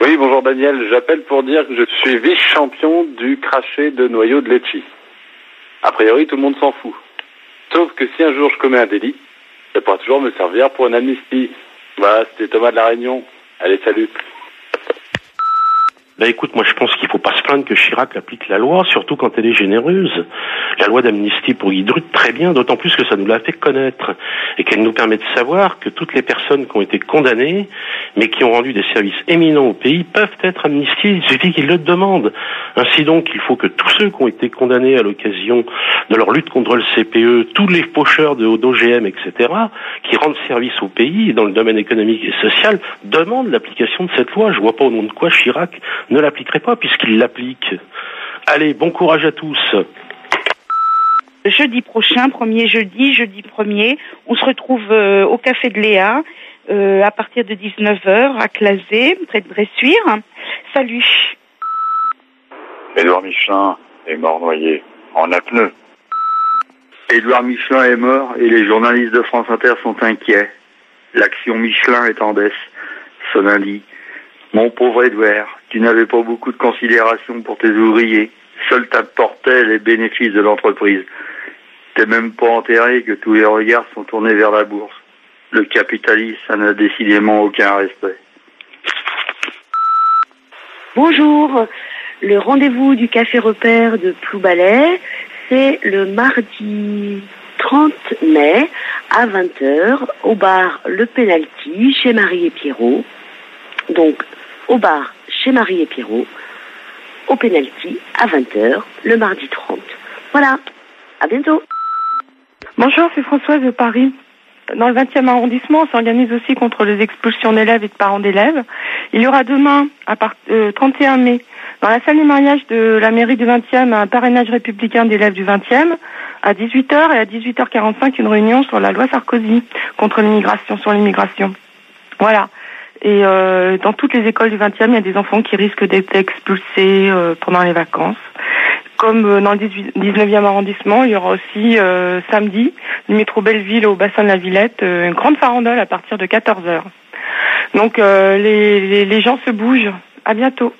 Oui, bonjour Daniel, j'appelle pour dire que je suis vice-champion du craché de noyau de Lecce. A priori, tout le monde s'en fout. Sauf que si un jour je commets un délit, ça pourra toujours me servir pour une amnistie. Voilà, c'était Thomas de la Réunion. Allez, salut. Bah écoute, moi je pense qu'il faut pas se plaindre que Chirac applique la loi, surtout quand elle est généreuse. La loi d'amnistie pour Guy Drut, très bien, d'autant plus que ça nous l'a fait connaître et qu'elle nous permet de savoir que toutes les personnes qui ont été condamnées, mais qui ont rendu des services éminents au pays, peuvent être amnistiées, il suffit qu'ils le demandent. Ainsi donc, il faut que tous ceux qui ont été condamnés à l'occasion de leur lutte contre le CPE, tous les faucheurs d'OGM, etc., qui rendent service au pays dans le domaine économique et social, demandent l'application de cette loi. Je vois pas au nom de quoi Chirac ne l'appliquerait pas puisqu'il l'applique. Allez, bon courage à tous. Jeudi prochain, jeudi 1er, on se retrouve au Café de Léa à partir de 19h à Clasé, près de Bressuire. Salut. Édouard Michelin est mort noyé en apnée. Édouard Michelin est mort et les journalistes de France Inter sont inquiets. L'action Michelin est en baisse. Sonin dit: mon pauvre Édouard, tu n'avais pas beaucoup de considération pour tes ouvriers. Seul t'apportais les bénéfices de l'entreprise. T'es même pas enterré que tous les regards sont tournés vers la bourse. Le capitalisme, ça n'a décidément aucun respect. Bonjour, le rendez-vous du Café Repère de Ploubalay, c'est le mardi 30 mai à 20h au bar Le Penalty chez Marie et Pierrot. Donc, au bar chez Marie et Pierrot, au Penalty à 20h, le mardi 30. Voilà, à bientôt. Bonjour, c'est Françoise de Paris. Dans le 20e arrondissement, on s'organise aussi contre les expulsions d'élèves et de parents d'élèves. Il y aura demain, 31 mai, dans la salle des mariages de la mairie du 20e, un parrainage républicain d'élèves du 20e, à 18h et à 18h45, une réunion sur la loi Sarkozy contre l'immigration, sur l'immigration. Voilà. Et dans toutes les écoles du 20e, il y a des enfants qui risquent d'être expulsés pendant les vacances. Comme dans le 19e arrondissement, il y aura aussi samedi, du métro Belleville au bassin de la Villette, une grande farandole à partir de 14h. Donc les gens se bougent. À bientôt.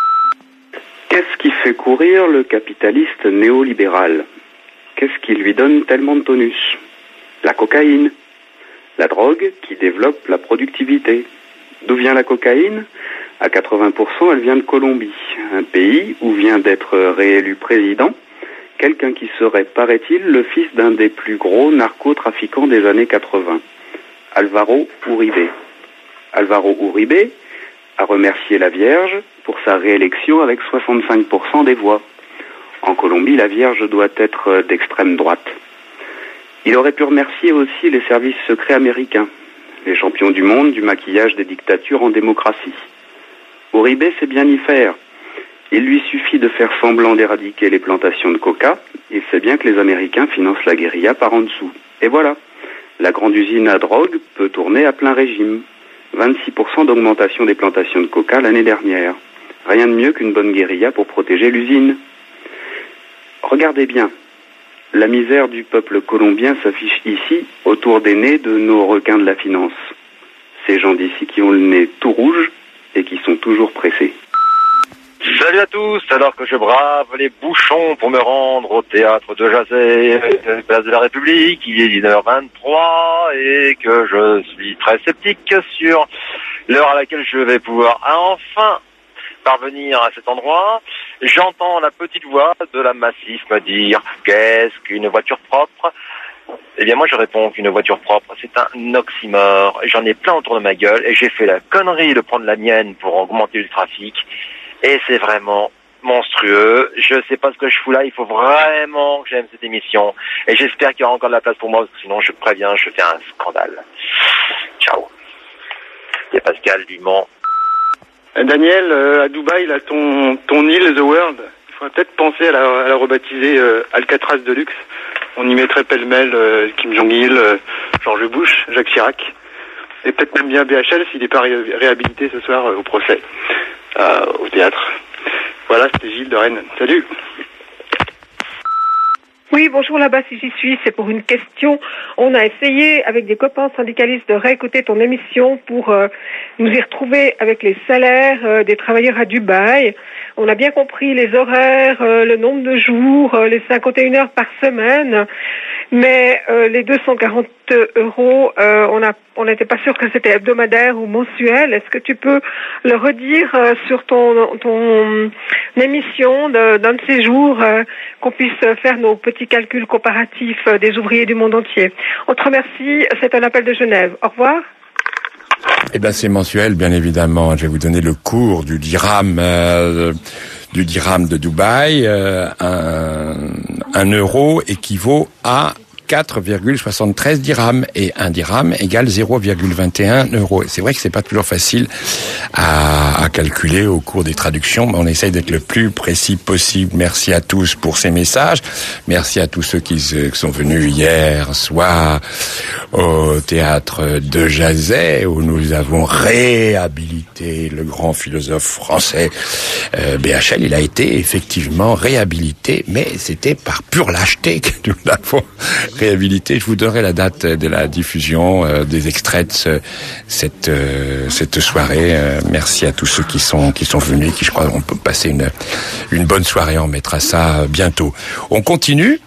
Qu'est-ce qui fait courir le capitaliste néolibéral? Qu'est-ce qui lui donne tellement de tonus? La cocaïne. La drogue qui développe la productivité. D'où vient la cocaïne? À 80%, elle vient de Colombie, un pays où vient d'être réélu président quelqu'un qui serait, paraît-il, le fils d'un des plus gros narcotrafiquants des années 80, Álvaro Uribe. Álvaro Uribe a remercié la Vierge pour sa réélection avec 65% des voix. En Colombie, la Vierge doit être d'extrême droite. Il aurait pu remercier aussi les services secrets américains, les champions du monde du maquillage des dictatures en démocratie. Uribe sait bien y faire. Il lui suffit de faire semblant d'éradiquer les plantations de coca. Il sait bien que les Américains financent la guérilla par en dessous. Et voilà, la grande usine à drogue peut tourner à plein régime. 26% d'augmentation des plantations de coca l'année dernière. Rien de mieux qu'une bonne guérilla pour protéger l'usine. Regardez bien, la misère du peuple colombien s'affiche ici autour des nez de nos requins de la finance. Ces gens d'ici qui ont le nez tout rouge et qui sont toujours pressés. Salut à tous, alors que je brave les bouchons pour me rendre au théâtre de Jazet, place de la République, il est 19h23 et que je suis très sceptique sur l'heure à laquelle je vais pouvoir enfin parvenir à cet endroit. J'entends la petite voix de la Massif me dire « Qu'est-ce qu'une voiture propre ?» Eh bien moi je réponds qu'une voiture propre c'est un oxymore. J'en ai plein autour de ma gueule et j'ai fait la connerie de prendre la mienne pour augmenter le trafic. Et c'est vraiment monstrueux. Je sais pas ce que je fous là. Il faut vraiment que j'aime cette émission. Et j'espère qu'il y aura encore de la place pour moi, parce que sinon, je préviens, je fais un scandale. Ciao. C'est Pascal du Mans. Daniel, à Dubaï, là, ton île, The World, il faudrait peut-être penser à la rebaptiser Alcatraz de luxe. On y mettrait pêle-mêle Kim Jong-il, George Bush, Jacques Chirac. Et peut-être même bien BHL s'il n'est pas réhabilité ce soir au procès. Au théâtre. Voilà, c'était Gilles de Rennes. Salut. Oui, bonjour là-bas si j'y suis, c'est pour une question. On a essayé avec des copains syndicalistes de réécouter ton émission pour nous y retrouver avec les salaires des travailleurs à Dubaï. On a bien compris les horaires, le nombre de jours, les 51 heures par semaine, mais les 240 euros, on n'était pas sûr que c'était hebdomadaire ou mensuel. Est-ce que tu peux le redire sur ton émission d'un de ces jours, qu'on puisse faire nos petits calculs comparatifs des ouvriers du monde entier? On te remercie, c'est un appel de Genève. Au revoir. Eh ben, c'est mensuel, bien évidemment. Je vais vous donner le cours du dirham de Dubaï. 1 euro équivaut à 4,73 dirhams et 1 dirham égale 0,21 euros. C'est vrai que c'est pas toujours facile à calculer au cours des traductions, mais on essaye d'être le plus précis possible. Merci à tous pour ces messages. Merci à tous ceux qui sont venus hier soir au théâtre de Jazet où nous avons réhabilité le grand philosophe français BHL. Il a été effectivement réhabilité, mais c'était par pure lâcheté que nous l'avons réhabilité. Je vous donnerai la date de la diffusion des extraits de cette soirée. Merci à tous ceux qui sont venus, qui je crois on peut passer une bonne soirée. On mettra ça bientôt. On continue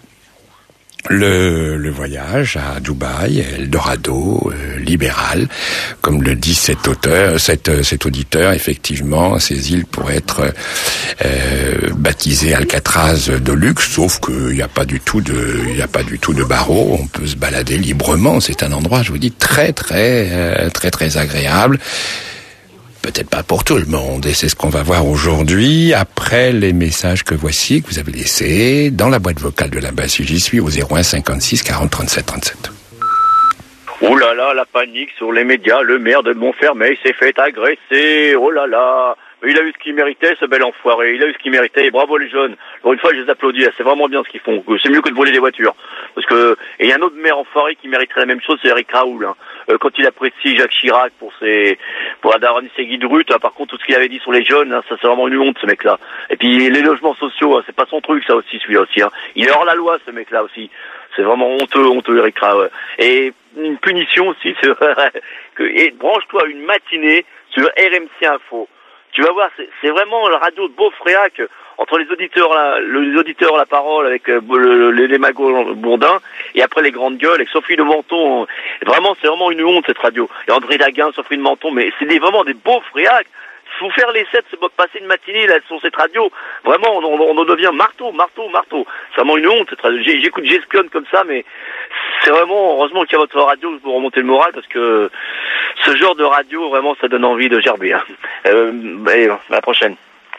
le voyage à Dubaï, Eldorado, libéral, comme le dit cet auditeur. Effectivement, ces îles pourraient être baptisées Alcatraz de luxe, sauf qu'il n'y a pas du tout de barreaux. On peut se balader librement. C'est un endroit, je vous dis, très agréable. Peut-être pas pour tout le monde, et c'est ce qu'on va voir aujourd'hui, après les messages que vous avez laissés dans la boîte vocale de là-bas, si j'y suis, au 01 56 40 37 37. Oh là là, la panique sur les médias, le maire de Montfermeil s'est fait agresser, oh là là. Il a eu ce qu'il méritait, ce bel enfoiré. Il a eu ce qu'il méritait. Et bravo les jeunes. Encore une fois, je les applaudis. C'est vraiment bien ce qu'ils font. C'est mieux que de voler des voitures. Parce que, et il y a un autre maire enfoiré qui mériterait la même chose, c'est Eric Raoul, hein. Quand il apprécie Jacques Chirac pour avoir ses guides routes, par contre, tout ce qu'il avait dit sur les jeunes, hein, ça c'est vraiment une honte, ce mec-là. Et puis, les logements sociaux, hein, c'est pas son truc, ça aussi, celui-là aussi, hein. Il est hors la loi, ce mec-là aussi. C'est vraiment honteux, Eric Raoul. Et une punition aussi, c'est vrai. Et branche-toi une matinée sur RMC Info. Tu vas voir, c'est vraiment la radio de Beaufréac, entre les auditeurs la parole avec les magots bourdins, et après les grandes gueules avec Sophie de Menton. Vraiment, c'est vraiment une honte cette radio. Et André Daguin, Sophie de Menton, mais c'est vraiment des Beaufréac. Il faut faire l'essai de passer une matinée là sur cette radio. Vraiment, on en devient marteau. C'est vraiment une honte cette radio. J'espionne comme ça, mais c'est vraiment, heureusement qu'il y a votre radio pour remonter le moral, parce que ce genre de radio, vraiment, ça donne envie de gerber. Hein. Et à la prochaine.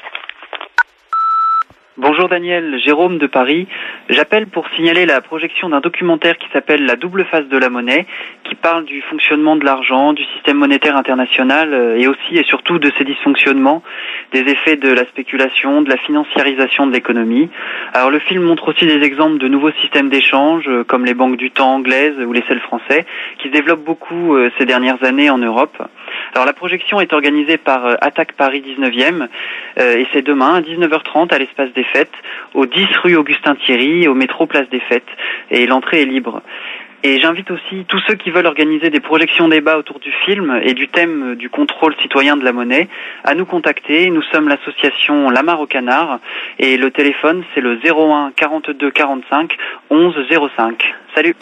Bonjour Daniel, Jérôme de Paris. J'appelle pour signaler la projection d'un documentaire qui s'appelle La double face de la monnaie, qui parle du fonctionnement de l'argent, du système monétaire international et aussi et surtout de ses dysfonctionnements, des effets de la spéculation, de la financiarisation de l'économie. Alors le film montre aussi des exemples de nouveaux systèmes d'échange comme les banques du temps anglaises ou les selles français qui se développent beaucoup ces dernières années en Europe. Alors la projection est organisée par Attaque Paris 19e et c'est demain à 19h30 à l'Espace des Fêtes, au 10 rue Augustin Thierry, au métro Place des Fêtes, et l'entrée est libre. Et j'invite aussi tous ceux qui veulent organiser des projections débats autour du film et du thème du contrôle citoyen de la monnaie à nous contacter. Nous sommes l'association La Mare au Canard et le téléphone c'est le 01 42 45 11 05. Salut.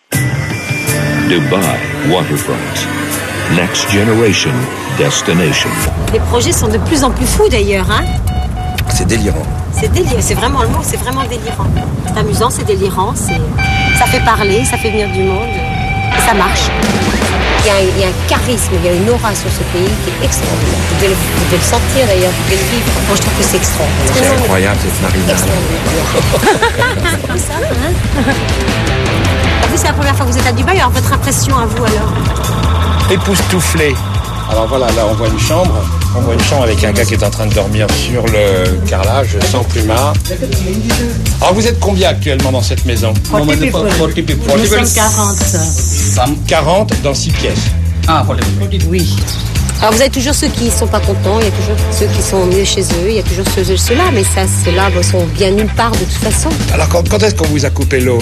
Dubai Waterfront. Next Generation Destination. Les projets sont de plus en plus fous d'ailleurs, hein. C'est délirant. C'est vraiment le mot, c'est vraiment délirant. C'est amusant, c'est délirant, ça fait parler, ça fait venir du monde, et ça marche. Il y a un charisme, il y a une aura sur ce pays qui est extraordinaire. Vous devez le sentir d'ailleurs, vous devez le vivre. Moi je trouve que c'est extraordinaire. C'est incroyable cette marina. C'est comme ça, hein. Vous, c'est la première fois que vous êtes à Dubaï, alors votre impression à vous alors? Époustouflé. Alors voilà, là on voit une chambre. On voit une chambre avec un gars qui est en train de dormir sur le carrelage, sans plumard. Alors vous êtes combien actuellement dans cette maison? 40 people. Nous sommes 40. 40 dans 6 pièces. Oui. Alors vous avez toujours ceux qui sont pas contents, il y a toujours ceux qui sont mieux chez eux, il y a toujours ceux-là, mais ça, ceux-là sont bien nulle part de toute façon. Alors quand est-ce qu'on vous a coupé l'eau?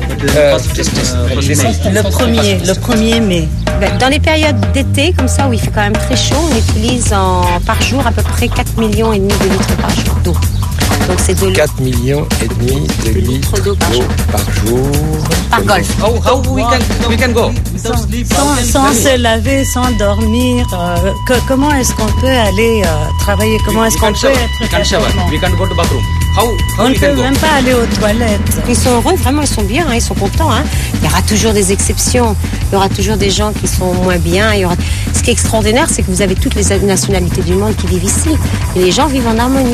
Le 1er mai. Dans les périodes d'été, comme ça, où il fait quand même très chaud, on utilise par jour à peu près 4,5 millions de litres par jour d'eau. Donc c'est de 4,5 millions de litres d'eau par jour. Par golf. We can go. Sans se laver, sans dormir, comment est-ce qu'on peut aller travailler? Comment est-ce qu'on peut être? On ne peut même pas aller aux toilettes. Ils sont heureux, vraiment, ils sont bien, ils sont contents. Il y aura toujours des exceptions, il y aura toujours des gens qui sont moins bien. Ce qui est extraordinaire, c'est que vous avez toutes les nationalités du monde qui vivent ici. Et les gens vivent en harmonie.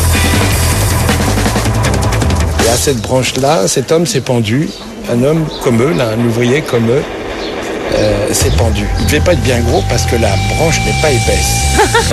Et à cette branche-là, cet homme s'est pendu. Un homme comme eux, là, un ouvrier comme eux, s'est pendu. Il ne devait pas être bien gros parce que la branche n'est pas épaisse.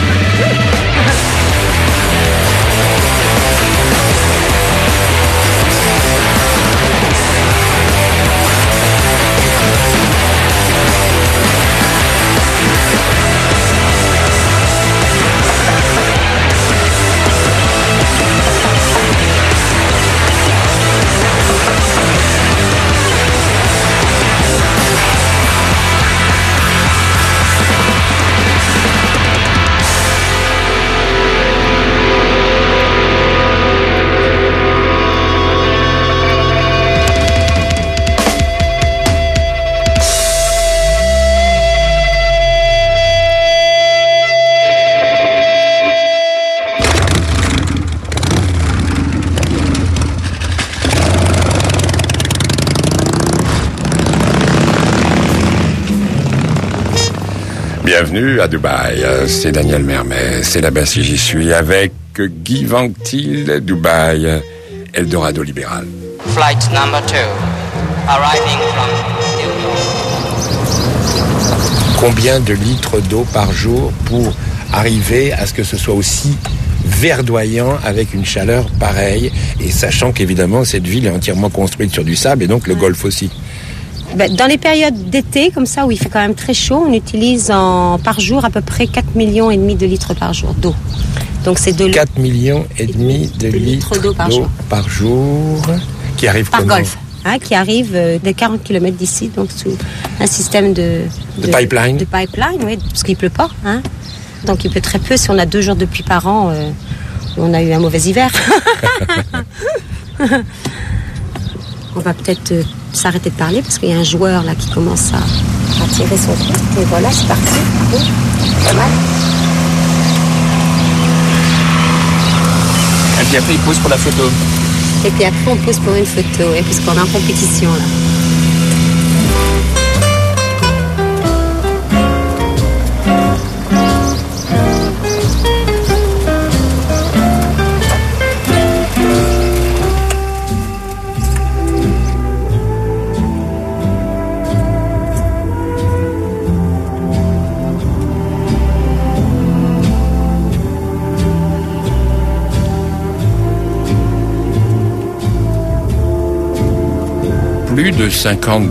Bienvenue à Dubaï, c'est Daniel Mermet, c'est là-bas si j'y suis, avec Guy Vanctil, Dubaï, Eldorado libéral. Flight number 2, arriving from New York. Combien de litres d'eau par jour pour arriver à ce que ce soit aussi verdoyant avec une chaleur pareille, et sachant qu'évidemment cette ville est entièrement construite sur du sable et donc le golfe aussi? Dans les périodes d'été, comme ça, où il fait quand même très chaud, on utilise par jour à peu près 4,5 millions de litres par jour d'eau. Donc c'est de 4,5 millions de litres d'eau par jour qui arrive par golfe, qui arrive de 40 km d'ici, donc sous un système de pipeline. De pipeline, oui, parce qu'il pleut pas. Donc il pleut très peu. Si on a 2 jours de pluie par an, on a eu un mauvais hiver. On va peut-être s'arrêter de parler parce qu'il y a un joueur là qui commence à tirer son coup. Et voilà, c'est parti. Pas mal. Et puis après, il pose pour la photo. Et puis après, on pose pour une photo, puisqu'on est en compétition là. Plus de 50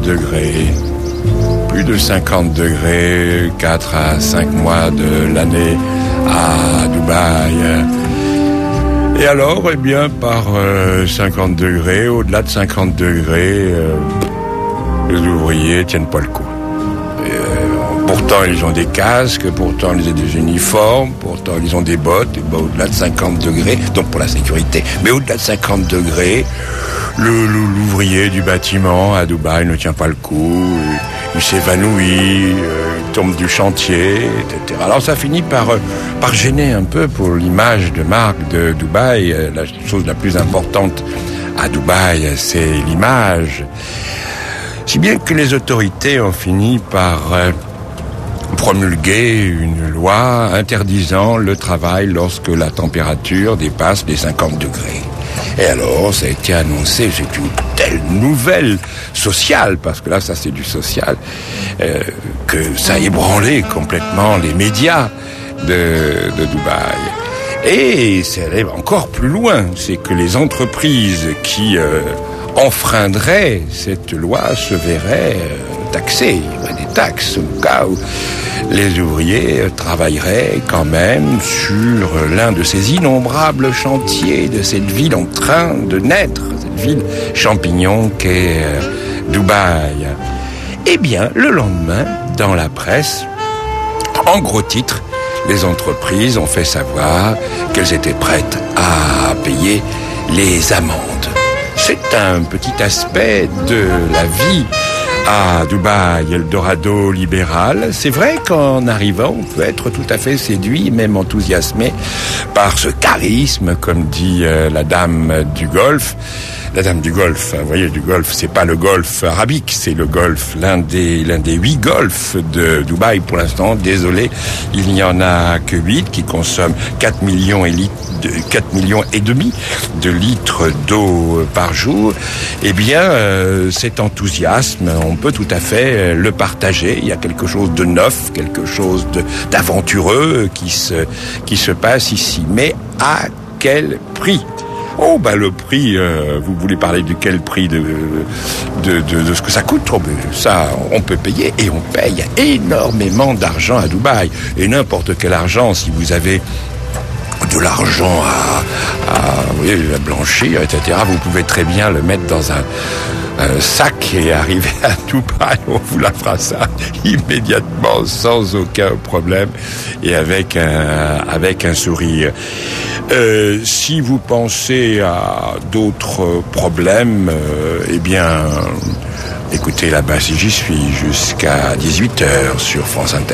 degrés, 4 à 5 mois de l'année à Dubaï. Et alors, eh bien, par 50 degrés, au-delà de 50 degrés, les ouvriers tiennent pas le coup. Pourtant, ils ont des casques, pourtant, ils ont des uniformes, pourtant, ils ont des bottes, et au-delà de 50 degrés, donc pour la sécurité, mais au-delà de 50 degrés, l'ouvrier du bâtiment à Dubaï ne tient pas le coup, il s'évanouit, il tombe du chantier, etc. Alors ça finit par gêner un peu pour l'image de marque de Dubaï. La chose la plus importante à Dubaï, c'est l'image. Si bien que les autorités ont fini par promulguer une loi interdisant le travail lorsque la température dépasse les 50 degrés. Et alors, ça a été annoncé, c'est une telle nouvelle sociale, parce que là, ça c'est du social, que ça a ébranlé complètement les médias de Dubaï. Et ça allait encore plus loin, c'est que les entreprises qui enfreindrait cette loi se verrait taxé. Il y aurait des taxes au cas où les ouvriers travailleraient quand même sur l'un de ces innombrables chantiers de cette ville en train de naître, cette ville champignon qu'est Dubaï. Eh bien, le lendemain, dans la presse, en gros titre, les entreprises ont fait savoir qu'elles étaient prêtes à payer les amendes. C'est un petit aspect de la vie à Dubaï, Eldorado libéral. C'est vrai qu'en arrivant, on peut être tout à fait séduit, même enthousiasmé par ce charisme, comme dit la dame du Golfe. La dame du Golfe, vous voyez, du Golfe, c'est pas le Golfe arabique, c'est le Golfe, l'un des 8 golfs de Dubaï pour l'instant. Désolé, il n'y en a que 8 qui consomment 4 millions et demi de litres d'eau par jour. Eh bien, cet enthousiasme, on peut tout à fait le partager. Il y a quelque chose de neuf, quelque chose d'aventureux qui se passe ici. Mais à quel prix ? Oh, le prix, vous voulez parler de quel prix de ce que ça coûte? Oh, ça, on peut payer et on paye énormément d'argent à Dubaï. Et n'importe quel argent, si vous avez de l'argent à blanchir, etc., vous pouvez très bien le mettre dans un sac et arriver à Dubaï, on vous la fera ça immédiatement, sans aucun problème et avec un sourire. Si vous pensez à d'autres problèmes, eh bien, écoutez là-bas si j'y suis jusqu'à 18h sur France Inter.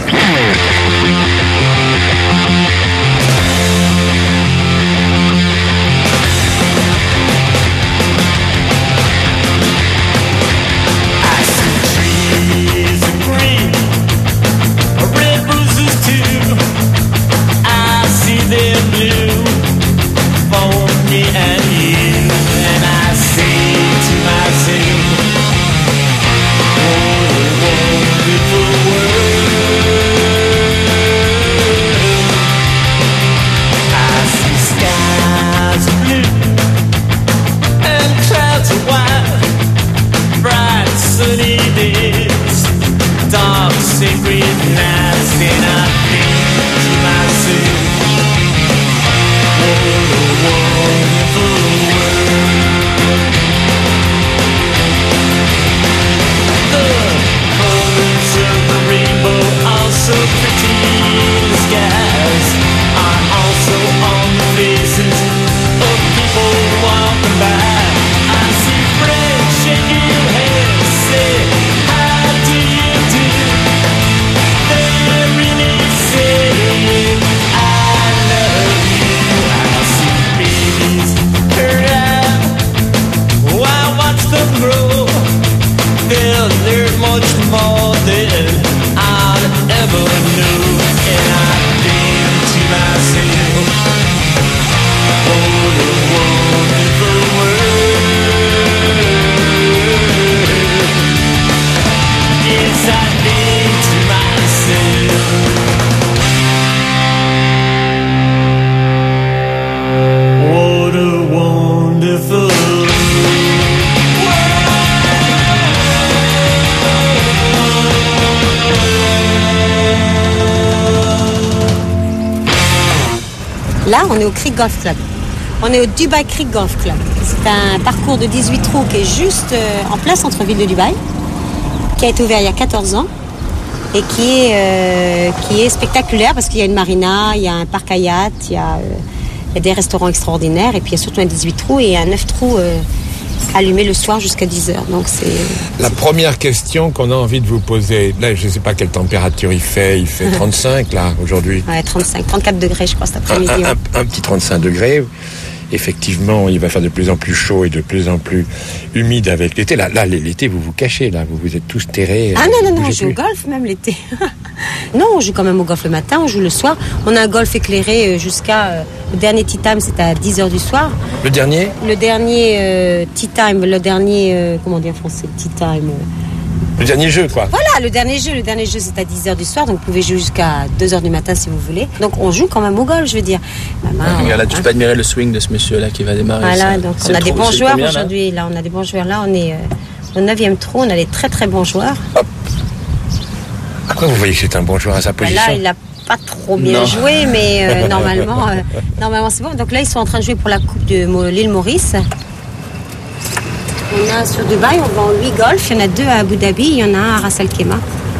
Là, on est au Creek Golf Club. On est au Dubai Creek Golf Club. C'est un parcours de 18 trous qui est juste en plein centre-ville de Dubaï, qui a été ouvert il y a 14 ans et qui est spectaculaire parce qu'il y a une marina, il y a un parc à yacht, il y a des restaurants extraordinaires et puis il y a surtout un 18 trous et un 9 trous allumé le soir jusqu'à 10h. Donc c'est la première question qu'on a envie de vous poser. Là, je ne sais pas quelle température il fait 35 là aujourd'hui. Ouais, 35, 34 degrés je crois cet après-midi. Un petit 35 degrés. Effectivement, il va faire de plus en plus chaud et de plus en plus humide avec l'été. Là, l'été, vous vous cachez, là, vous êtes tous terrés. Ah non, on joue au golf même l'été. Non, on joue quand même au golf le matin, on joue le soir. On a un golf éclairé jusqu'à... le dernier tea time, c'était à 10h du soir. Le dernier tea time, comment dire en français, tea time Le dernier jeu, quoi. Voilà, le dernier jeu c'est à 10h du soir, donc vous pouvez jouer jusqu'à 2h du matin si vous voulez. Donc on joue quand même au golf, je veux dire. Là, tu peux admirer le swing de ce monsieur-là qui va démarrer. Voilà, donc on a des bons joueurs aujourd'hui. Là, on a des bons joueurs. Là, on est au 9e trou, on a des très très bons joueurs. Hop. Après, vous voyez que c'est un bon joueur à sa position. Là, il a pas trop bien joué, mais normalement c'est bon. Donc là, ils sont en train de jouer pour la coupe de l'île Maurice. On a sur Dubaï, on vend 8 golfs. Il y en a 2 à Abu Dhabi, il y en a un à Ras Al Khaimah.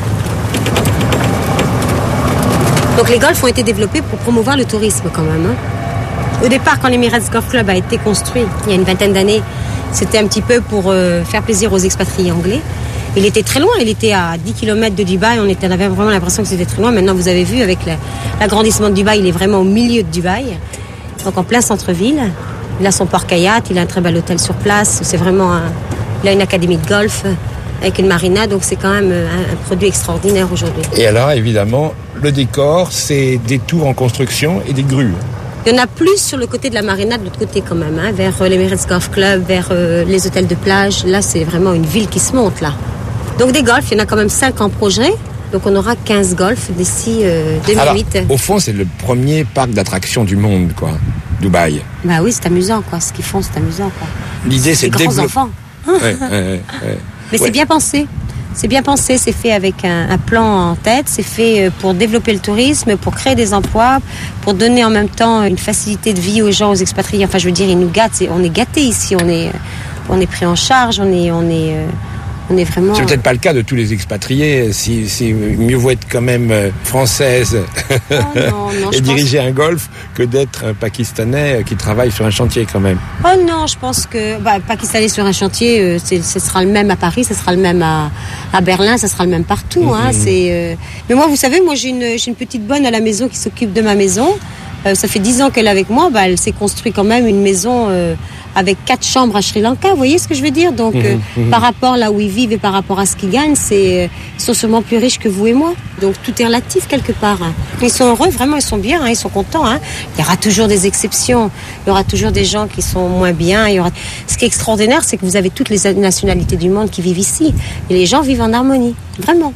Donc les golfs ont été développés pour promouvoir le tourisme quand même. Au départ, quand l'Emirates Golf Club a été construit, il y a une vingtaine d'années, c'était un petit peu pour faire plaisir aux expatriés anglais. Il était très loin, il était à 10 km de Dubaï, on avait vraiment l'impression que c'était très loin. Maintenant, vous avez vu, avec l'agrandissement de Dubaï, il est vraiment au milieu de Dubaï, donc en plein centre-ville. Il a son port kayak, il a un très bel hôtel sur place. C'est vraiment il a une académie de golf avec une marina, donc c'est quand même un produit extraordinaire aujourd'hui. Et alors, évidemment, le décor, c'est des tours en construction et des grues. Il y en a plus sur le côté de la marina, de l'autre côté quand même, vers l'Emirates Golf Club, vers les hôtels de plage. Là, c'est vraiment une ville qui se monte, là. Donc des golfs, il y en a quand même 5 en projet. Donc on aura 15 golfs d'ici 2008. Alors, au fond, c'est le premier parc d'attractions du monde, quoi. Dubaï. Bah oui, c'est amusant, quoi. Ce qu'ils font, c'est amusant, quoi. L'idée, c'est de développer. Grands enfants. Mais c'est bien pensé. C'est bien pensé. C'est fait avec un plan en tête. C'est fait pour développer le tourisme, pour créer des emplois, pour donner en même temps une facilité de vie aux gens, aux expatriés. Enfin, je veux dire, ils nous gâtent. On est gâtés ici. On est pris en charge. On est vraiment... C'est peut-être pas le cas de tous les expatriés. Si mieux vaut être quand même française et diriger un golf que d'être un Pakistanais qui travaille sur un chantier quand même. Oh non, je pense que Pakistanais sur un chantier, ce sera le même à Paris, ce sera le même à Berlin, ce sera le même partout. Mais moi, vous savez, j'ai une petite bonne à la maison qui s'occupe de ma maison. Ça fait 10 ans qu'elle est avec moi. Elle s'est construit quand même une maison avec 4 chambres à Sri Lanka. Vous voyez ce que je veux dire? Donc, par rapport là où ils vivent et par rapport à ce qu'ils gagnent, ils sont sûrement plus riches que vous et moi. Donc, tout est relatif quelque part. Ils sont heureux, vraiment, ils sont bien, ils sont contents. Il y aura toujours des exceptions. Il y aura toujours des gens qui sont moins bien. Ce qui est extraordinaire, c'est que vous avez toutes les nationalités du monde qui vivent ici. Et les gens vivent en harmonie. Vraiment.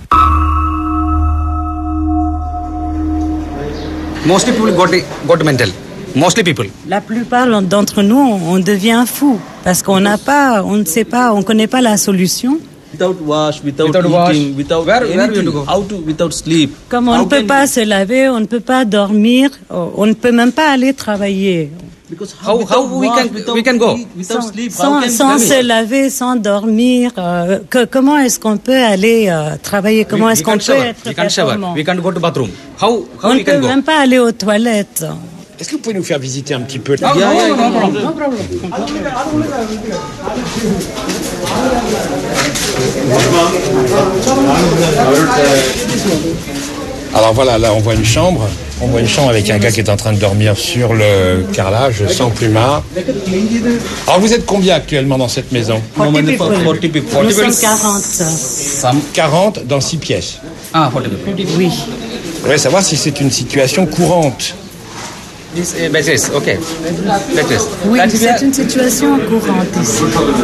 Mostly people got mental. Mostly people. La plupart d'entre nous, on devient fou parce qu'on ne sait pas, on connaît pas la solution. Without wash, without eating, without without sleep. Comme on ne peut pas se laver, on ne peut pas dormir, on ne peut même pas aller travailler. How we can go without sleep? Sans se laver, sans dormir, comment est-ce qu'on peut aller travailler? Comment est-ce qu'on peut être performant? We can't go to bathroom. How on ne peut même pas aller aux toilettes. Est-ce que vous pouvez nous faire visiter un petit peu? No problem. Alors voilà, là on voit une chambre. On voit une chambre avec un gars qui est en train de dormir sur le carrelage, sans plumard. Alors vous êtes combien actuellement dans cette maison? 40 people. Nous sommes 40. 40 dans 6 pièces. Ah, 40 people. Oui. Je voudrais savoir si c'est une situation courante. Okay. Oui, c'est une situation courante ici.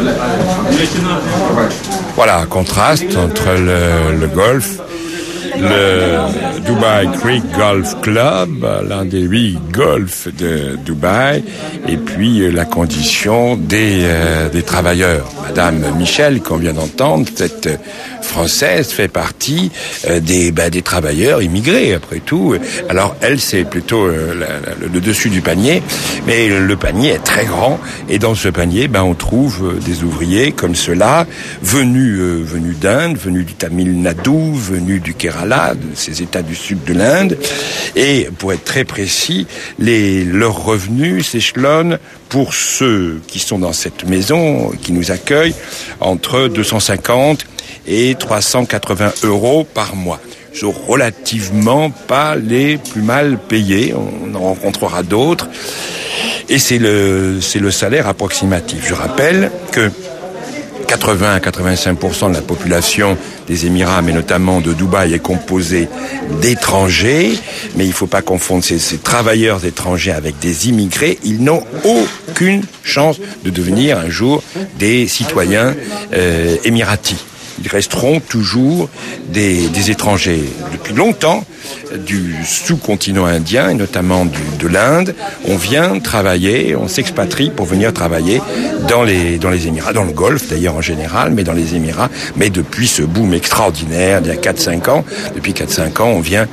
Voilà, un contraste entre le golf, le Dubai Creek Golf Club, l'un des 8 golfs de Dubaï, et puis la condition des travailleurs. Madame Michel, qu'on vient d'entendre, cette française, fait partie des travailleurs immigrés, après tout. Alors elle, c'est plutôt le dessus du panier, mais le panier est très grand, et dans ce panier, on trouve des ouvriers comme ceux-là, venus d'Inde, venus du Tamil Nadu, venus du Kerala, de ces États du sud de l'Inde, et pour être très précis, leurs revenus s'échelonnent pour ceux qui sont dans cette maison, qui nous accueillent, entre 250 et 380 € par mois. Sont relativement pas les plus mal payés, on en rencontrera d'autres, et c'est le salaire approximatif. Je rappelle que 80 à 85% de la population des Émirats, mais notamment de Dubaï, est composée d'étrangers, mais il ne faut pas confondre ces travailleurs étrangers avec des immigrés. Ils n'ont aucune chance de devenir un jour des citoyens émiratis. ils resteront toujours des étrangers. Depuis longtemps, du sous-continent indien et notamment de l'Inde, on vient travailler, on s'expatrie pour venir travailler dans les Émirats, dans le Golfe d'ailleurs en général, mais dans les Émirats. Mais depuis ce boom extraordinaire d'il y a 4-5 ans, depuis 4-5 ans, on vient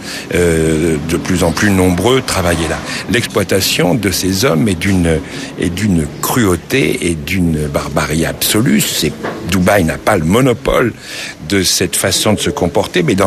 de plus en plus nombreux travailler là. L'exploitation de ces hommes est d'une cruauté et d'une barbarie absolue. Dubaï n'a pas le monopole de cette façon de se comporter, mais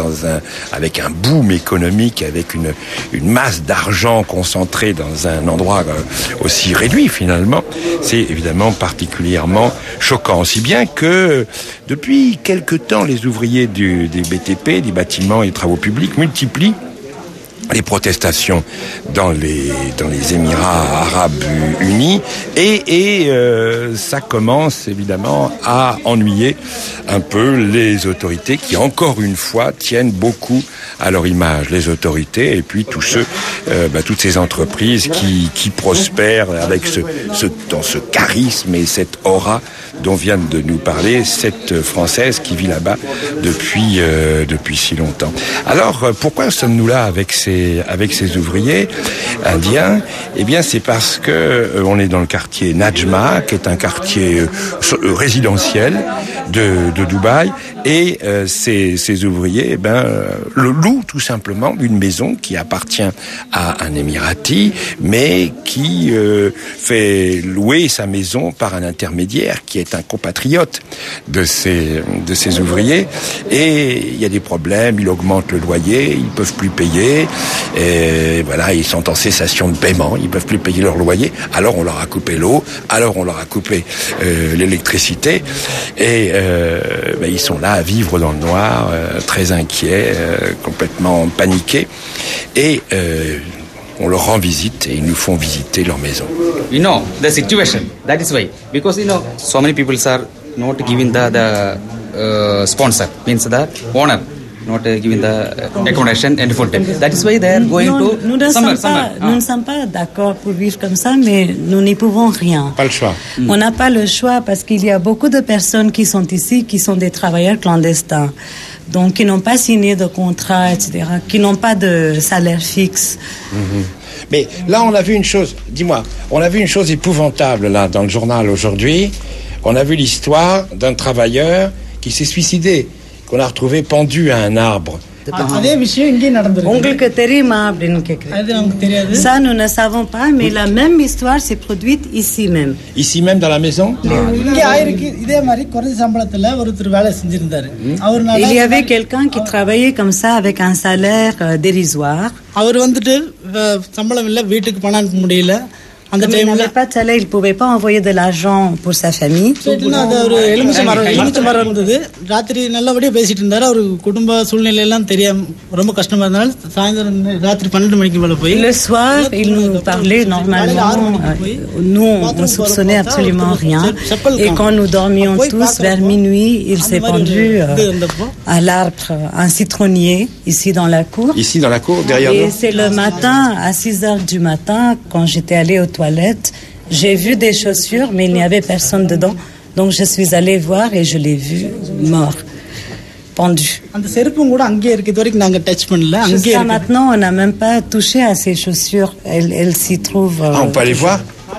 avec un boom économique, avec une masse d'argent concentrée dans un endroit aussi réduit finalement, c'est évidemment particulièrement choquant. Aussi bien que depuis quelque temps, les ouvriers des BTP, des bâtiments et des travaux publics multiplient les protestations dans les Émirats arabes unis et ça commence évidemment à ennuyer un peu les autorités qui encore une fois tiennent beaucoup à leur image, les autorités et puis tous ceux toutes ces entreprises qui prospèrent avec dans ce charisme et cette aura dont vient de nous parler cette Française qui vit là-bas depuis si longtemps. Alors pourquoi sommes-nous là avec ces ouvriers indiens? Eh bien, c'est parce que on est dans le quartier Najma, qui est un quartier résidentiel de Dubaï, et ces ouvriers, le louent tout simplement une maison qui appartient à un Émirati, mais qui fait louer sa maison par un intermédiaire qui est un compatriote de ces ouvriers, et il y a des problèmes, il augmente le loyer, ils peuvent plus payer. Et voilà, ils sont en cessation de paiement, ils peuvent plus payer leur loyer. Alors on leur a coupé l'eau, alors on leur a coupé l'électricité, et ils sont là à vivre dans le noir, très inquiets, complètement paniqués, et on leur rend visite et ils nous font visiter leur maison. You know the situation. That is why, because so many people are not giving the sponsor, means the owner. Not giving the accommodation and food. That is why they are going to nous ne sommes pas d'accord pour vivre comme ça, mais nous n'y pouvons rien. Pas le choix. On n'a pas le choix parce qu'il y a beaucoup de personnes qui sont ici, qui sont des travailleurs clandestins, donc qui n'ont pas signé de contrat, etc., qui n'ont pas de salaire fixe. Mais là, on a vu une chose. Dis-moi, on a vu une chose épouvantable là dans le journal aujourd'hui. On a vu l'histoire d'un travailleur qui s'est suicidé, qu'on a retrouvé pendu à un arbre. Ça, nous ne savons pas, mais la même histoire s'est produite ici même. Ici même, dans la maison? Il y avait quelqu'un qui travaillait comme ça avec un salaire dérisoire. Il n'avait pas de salaire, il ne pouvait pas envoyer de l'argent pour sa famille. Le soir, il nous parlait normalement. Nous, on ne soupçonnait absolument rien. Et quand nous dormions tous, vers minuit, il s'est pendu à l'arbre, un citronnier, ici dans la cour. Ici dans la cour, derrière nous. Et c'est le matin, à 6h du matin, quand j'étais allée aux toilettes, j'ai vu des chaussures, mais il n'y avait personne dedans. Donc je suis allée voir et je l'ai vu mort, pendu. Jusqu'à maintenant, on n'a même pas touché à ces chaussures. Elles s'y trouvent. On peut aller voir?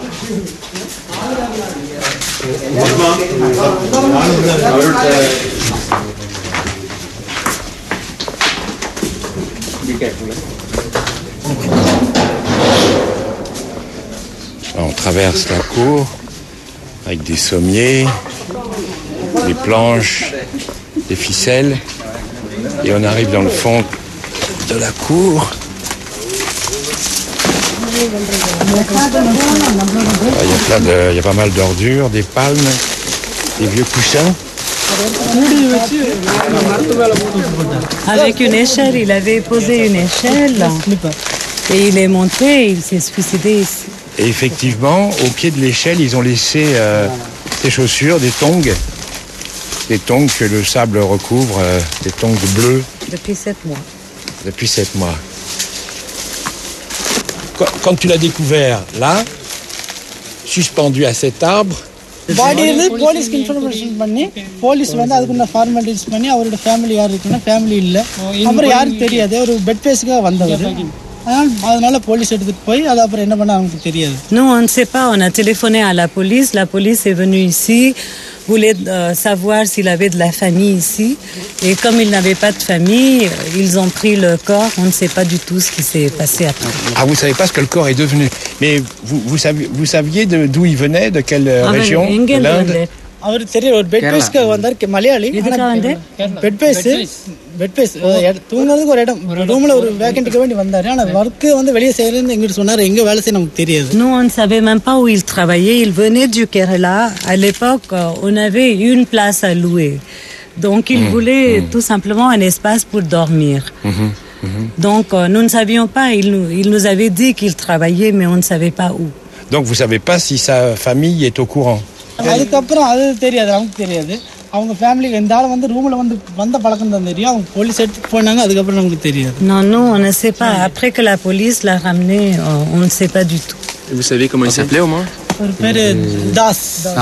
On traverse la cour avec des sommiers, des planches, des ficelles, et on arrive dans le fond de la cour. Il y a pas mal d'ordures, des palmes, des vieux coussins. Avec une échelle, il avait posé une échelle et il est monté et il s'est suicidé ici. Et effectivement, au pied de l'échelle, ils ont laissé des chaussures, des tongs que le sable recouvre, des tongs bleus. Depuis 7 mois. Depuis 7 mois. Quand tu l'as découvert là, suspendu à cet arbre, பாடி இருந்து போலீஸ்க்கு இன்ஃபர்மேஷன் பண்ணி போலீஸ் வந்து அதுக்குள்ள ஃபார்மாலிட்டிஸ் பண்ணி அவரோட ஃபேமிலி யார் இருக்குன்னா ஃபேமிலி இல்லை, அப்புறம் யாருக்கு தெரியாது, ஒரு பெட் பேஸுக்காக வந்தவர், அதனால போலீஸ் எடுத்துட்டு போய் அது அப்புறம் என்ன பண்ண அவங்களுக்கு தெரியாது. Non, on ne sait pas. On a téléphoné à la police. La police est venue ici, voulait savoir s'il avait de la famille ici. Et comme il n'avait pas de famille, ils ont pris le corps. On ne sait pas du tout ce qui s'est passé après. Ah, vous savez pas ce que le corps est devenu. Mais vous saviez d'où il venait, de quelle région de l'Inde? அவருக்கு தெரியும், ஒரு பெட் பேஸ்க்காக வந்தார், Malayali. Bed base தூங்குறதுக்கு ஒரு இடம், ரூம்ல ஒரு வேக்கன்ட்க்கு வேண்டி வந்தாரு. ஆனா வர்க் வந்து வெளியே செய்யறதுன்னு எங்கிட்ட சொன்னாரு, எங்க வேலை செய்ய நமக்கு தெரியாது. Nous on ne savait même pas où il travaillait. Il venait du Kerala. À l'époque, on avait une place à louer. Donc il voulait tout simplement un espace pour dormir. Donc nous ne savions pas. Il nous avait dit qu'il travaillait, mais on ne savait pas où. Donc vous savez pas si sa famille est au courant? அதுக்கப்புறம் அது தெரியாது, அவங்களுக்கு தெரியாது. அவங்க ஃபேமிலிக்கு இந்த ஆள் வந்து ரூம்ல வந்து வந்த பழக்கம் தான் தெரியும். அவங்க போலீஸ் எடுத்து போனாங்க, அதுக்கப்புறம் நமக்கு தெரியாது. Non, nous on ne sait pas. Après que la police l'a ramené, on ne sait pas du tout. Et vous savez comment il s'appelait au moins? ஒரு பேரு Das.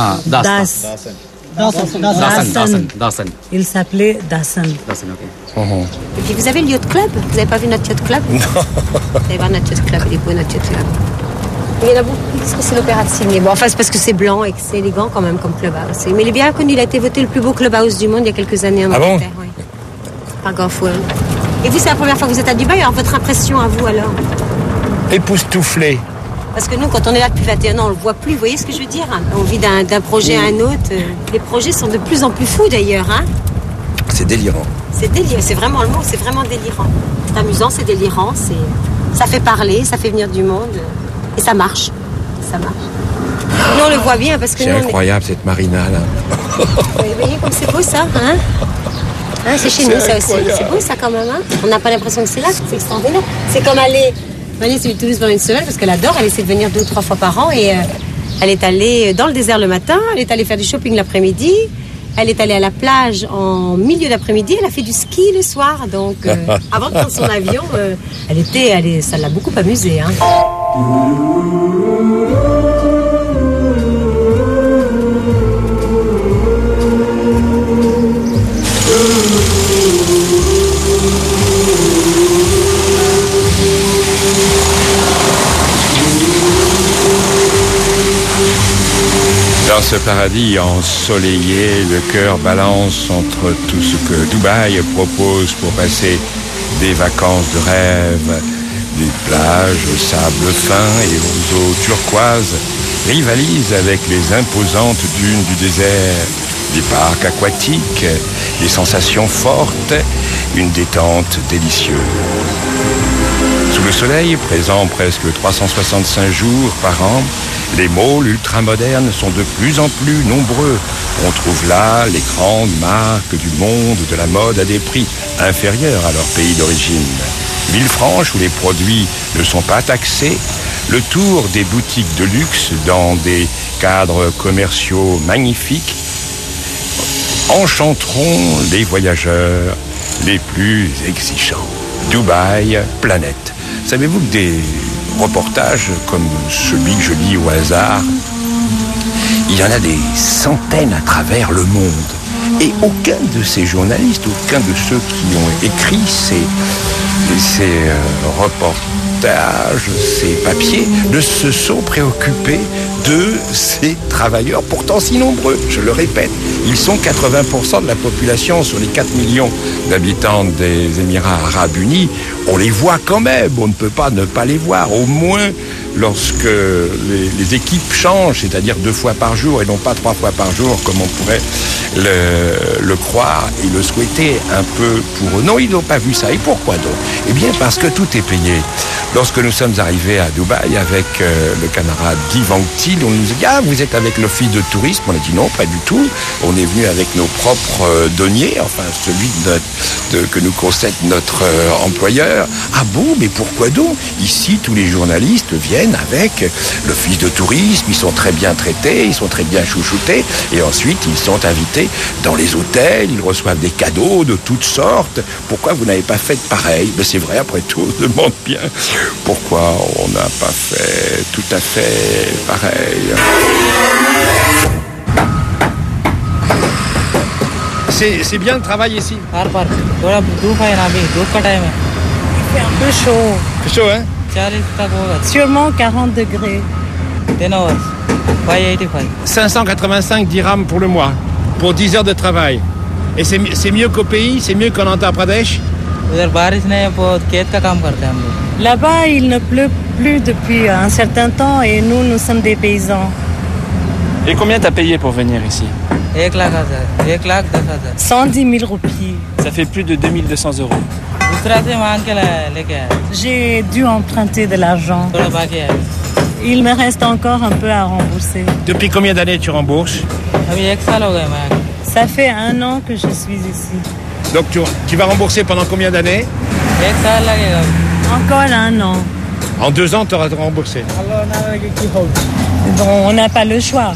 Dasan. Il s'appelait Dasan. Dasan, ok. Et puis vous avez le yacht club? Vous n'avez pas vu notre yacht club? Non. Vous allez voir notre yacht club, il est beau notre yacht club. Il y en a beaucoup qui disent que c'est l'Opéra de Sydney. Bon, enfin, c'est parce que c'est blanc et que c'est élégant quand même comme clubhouse. Mais il est bien connu, il a été voté le plus beau clubhouse du monde il y a quelques années en Angleterre. Oui. Par Goffwell. Et vous, c'est la première fois que vous êtes à Dubaï, alors votre impression à vous alors? Époustouflé. Parce que nous, quand on est là depuis 21 ans, on le voit plus. Vous voyez ce que je veux dire? On vit d'un projet à un autre. Les projets sont de plus en plus fous d'ailleurs. Hein? C'est délirant. C'est délirant, c'est vraiment le mot, c'est vraiment délirant. C'est amusant, c'est délirant, ça fait parler, ça fait venir du monde. Et ça marche. Ça marche. Nous, on le voit bien parce que c'est incroyable cette marina là. Vous voyez comme c'est beau ça, hein? C'est chez nous ça aussi. C'est beau ça quand même, hein? On n'a pas l'impression que c'est là, c'est extraordinaire. C'est comme aller sur Toulouse pendant une semaine parce qu'elle adore, elle essaie de venir 2 ou 3 fois par an et elle est allée dans le désert le matin, elle est allée faire du shopping l'après-midi, elle est allée à la plage en milieu d'après-midi, elle a fait du ski le soir. Donc avant de prendre son avion, ça l'a beaucoup amusée, hein? Dans ce paradis ensoleillé, le cœur balance entre tout ce que Dubaï propose pour passer des vacances de rêve. Des plages au sable fin et aux eaux turquoises rivalisent avec les imposantes dunes du désert, des parcs aquatiques, des sensations fortes, une détente délicieuse. Sous le soleil, présent presque 365 jours par an, les malls ultramodernes sont de plus en plus nombreux. On trouve là les grandes marques du monde de la mode à des prix inférieurs à leur pays d'origine. Villefranche, où les produits ne sont pas taxés, le tour des boutiques de luxe dans des cadres commerciaux magnifiques enchanteront les voyageurs les plus exigeants. Dubaï, planète. Savez-vous que des reportages comme celui que je lis au hasard, il y en a des centaines à travers le monde. Et aucun de ces journalistes, aucun de ceux qui ont écrit ces reportages, ces papiers, ne se sont préoccupés de ces travailleurs, pourtant si nombreux, je le répète. Ils sont 80% de la population sur les 4 millions d'habitants des Émirats Arabes Unis. On les voit quand même, on ne peut pas ne pas les voir, au moins lorsque les équipes changent, c'est-à-dire 2 fois par jour et non pas 3 fois par jour comme on pourrait le croire et le souhaiter un peu pour eux. Non, ils n'ont pas vu ça. Et pourquoi donc? Eh bien parce que tout est payé. Lorsque nous sommes arrivés à Dubaï avec le camarade Guy Vanctil, on nous a dit « Ah, vous êtes avec l'office de tourisme ?» On a dit « Non, pas du tout. On est venu avec nos propres deniers, enfin celui que nous concède notre employeur. » Ah bon, mais pourquoi donc? Ici, tous les journalistes viennent avec l'office de tourisme, ils sont très bien traités, ils sont très bien chouchoutés, et ensuite ils sont invités dans les hôtels, ils reçoivent des cadeaux de toutes sortes. Pourquoi vous n'avez pas fait pareil? Ben c'est vrai, après tout, on se demande bien pourquoi on n'a pas fait tout à fait pareil. c'est bien le travail ici. Il fait un peu chaud. C'est chaud, hein? Sûrement 40 degrés. 585 dirhams pour le mois, pour 10 heures de travail. Et c'est mieux qu'au pays, c'est mieux qu'en Uttar Pradesh? Là-bas, il ne pleut plus depuis un certain temps et nous sommes des paysans. Et combien t'as payé pour venir ici? 110 000 roupies. Ça fait plus de 2200 €. J'ai dû emprunter de l'argent. Il me reste encore un peu à rembourser. Depuis combien d'années tu rembourses? Ça fait 1 an que je suis ici. Donc tu vas rembourser pendant combien d'années? Encore 1 an. En 2 ans, tu auras remboursé. Bon, on n'a pas le choix.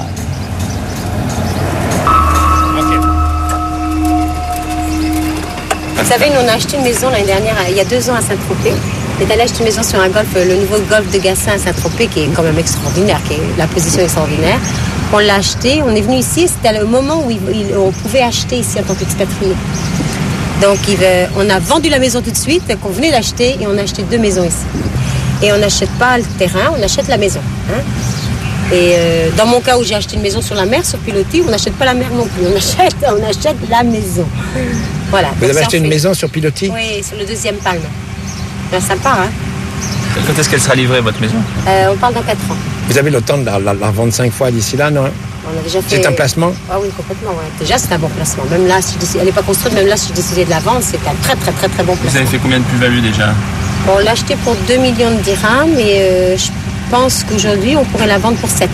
Vous savez, nous on a acheté une maison l'année dernière, il y a 2 ans à Saint-Tropez. On est allé acheter une maison sur un golfe, le nouveau golfe de Gassin à Saint-Tropez, qui est quand même extraordinaire, la position extraordinaire. On l'a acheté, on est venu ici, c'était le moment où on pouvait acheter ici en tant qu'expatrié. Donc on a vendu la maison tout de suite, qu'on venait d'acheter, et on a acheté 2 maisons ici. Et on n'achète pas le terrain, on achète la maison. Hein. Et dans mon cas où j'ai acheté une maison sur la mer, sur Pilotis, on n'achète pas la mer non plus, on achète la maison. Voilà. Vous avez acheté une maison sur Pilotis? Oui, sur le 2e Palme. C'est sympa, hein? Quand est-ce qu'elle sera livrée, votre maison? On parle dans 4 ans. Vous avez le temps de la revendre 5 fois d'ici là, non? On a déjà fait... C'est un placement? Ah oui, complètement, ouais. Déjà, c'est un bon placement. Même là, elle n'est pas construite, même là, si je décidais de la vendre, c'est un très, très, très, très bon placement. Vous avez fait combien de plus-value déjà? On l'a acheté pour 2 millions de dirhams et je pense qu'aujourd'hui, on pourrait la vendre pour 7.